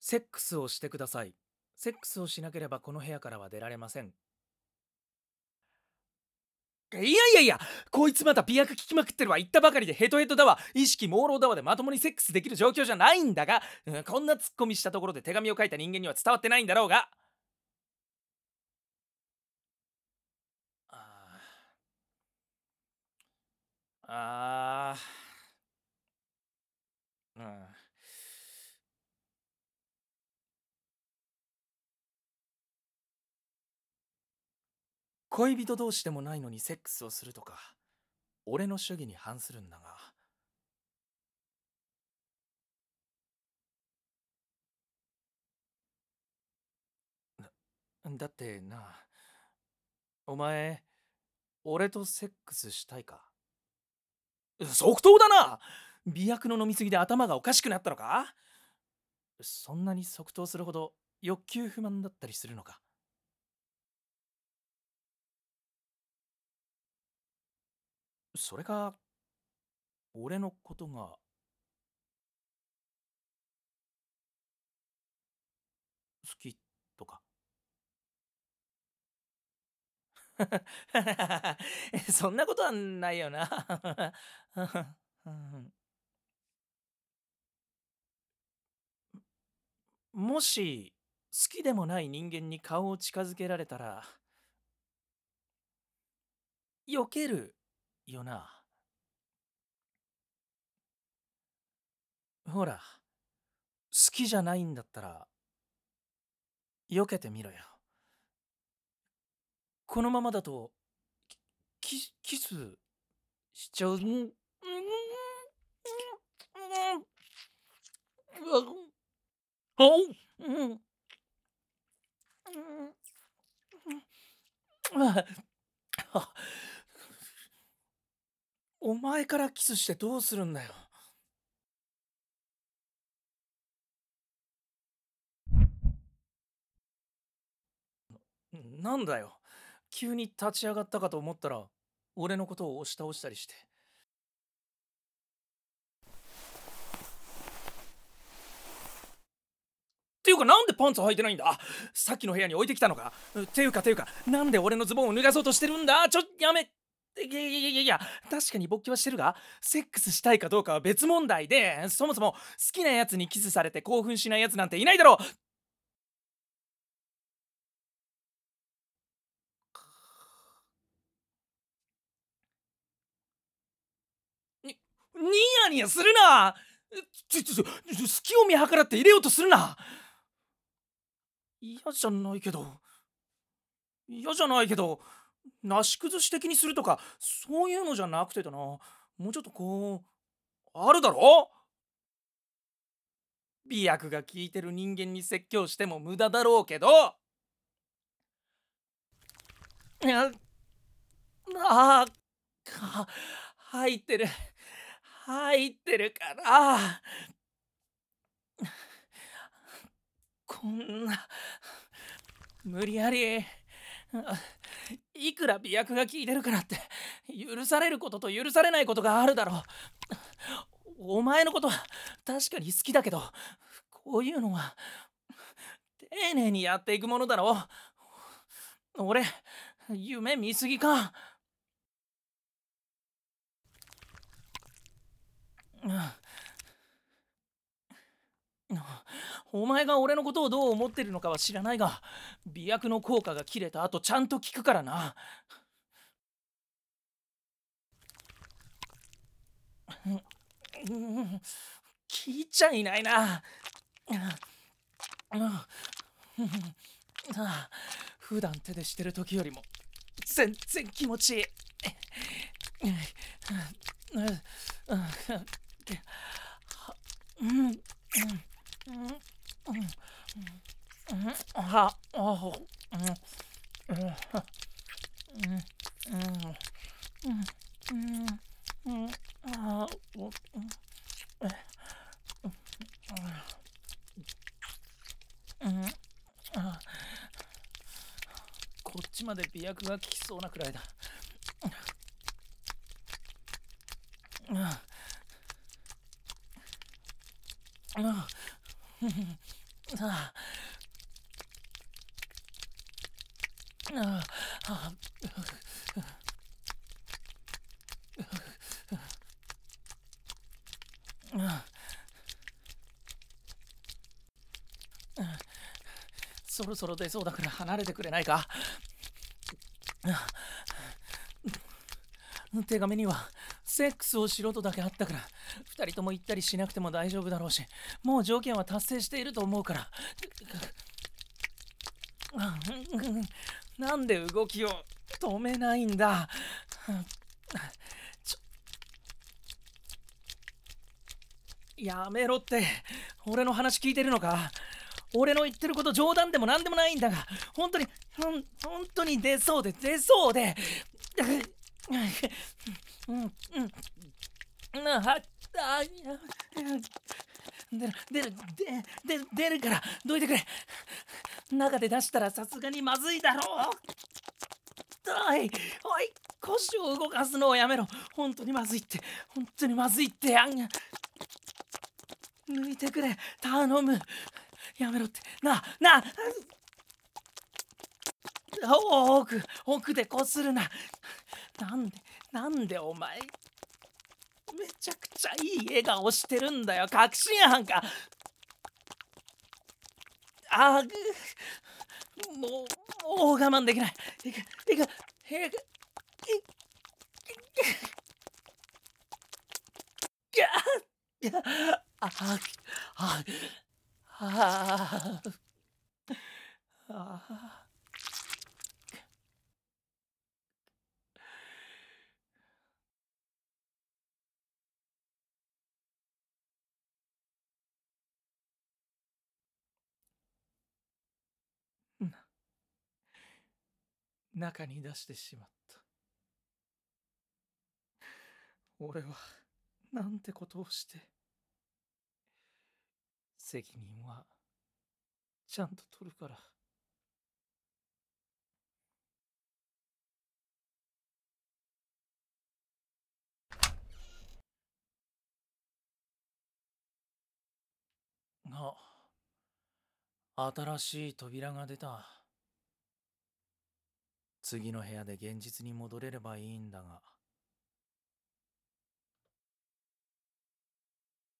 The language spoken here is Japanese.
セックスをしてください。セックスをしなければこの部屋からは出られません。いや、こいつまだ美薬聞きまくってるわ。言ったばかりでヘトヘトだわ。意識朦朧だわでまともにセックスできる状況じゃないんだが、こんなツッコミしたところで手紙を書いた人間には伝わってないんだろうが。ああー、うん。恋人同士でもないのにセックスをするとか、俺の主義に反するんだが。だってな、お前、俺とセックスしたいか？即答だな。美薬の飲みすぎで頭がおかしくなったのか？そんなに即答するほど欲求不満だったりするのか？それか俺のことが好きとか？そんなことはないよな。もし好きでもない人間に顔を近づけられたら避けるよな。ほら、好きじゃないんだったら避けてみろよ。このままだとキスしちゃう。お前からキスしてどうするんだよ。なんだよ。急に立ち上がったかと思ったら、俺のことを押し倒したりして。っていうかなんでパンツ履いてないんだ？さっきの部屋に置いてきたのか？ていうか、なんで俺のズボンを脱がそうとしてるんだ？やめ。いや、確かに勃起はしてるが、セックスしたいかどうかは別問題で、そもそも好きなやつにキスされて興奮しないやつなんていないだろう。ニヤニヤするな。隙を見計らって入れようとするな。嫌じゃないけど、嫌じゃないけど、なし崩し的にするとか、そういうのじゃなくてだな。もうちょっとこう、あるだろ？美薬が効いてる人間に説教しても無駄だろうけど、いや、あか入ってる、入ってるから、こんな、無理やり、いくら美薬が効いてるからって、許されることと許されないことがあるだろう。お前のことは確かに好きだけど、こういうのは丁寧にやっていくものだろう。俺、夢見すぎか。お前が俺のことをどう思ってるのかは知らないが、美薬の効果が切れた後ちゃんと効くからな。聞いちゃいないな。普段手でしてる時よりも全然気持ちいい。こっちまで美薬が効きそうなくらいだ。 ああああそろそろ出そうだから離れてくれないか。手紙にはセックスをしろとだけあったから、2人とも行ったりしなくても大丈夫だろうし、もう条件は達成していると思うから。なんで動きを止めないんだ。ちょやめろって。俺の話聞いてるのか？俺の言ってること冗談でもなんでもないんだが、本当に本当に出そうで出そうで。うんうんああ出るからどいてくれ。中で出したらさすがにまずいだろう。おいおい、腰を動かすのをやめろ。本当にまずいって、本当にまずいって。抜いてくれ、頼む。やめろって。奥でこするな。なんでお前、めちゃくちゃいい笑顔してるんだよ。確信犯か。あもう我慢できない。いく、いく、いく、いく、いく、ああああ中に出してしまった。俺はなんてことをして。責任はちゃんと取るから。新しい扉が出た。次の部屋で現実に戻れればいいんだが。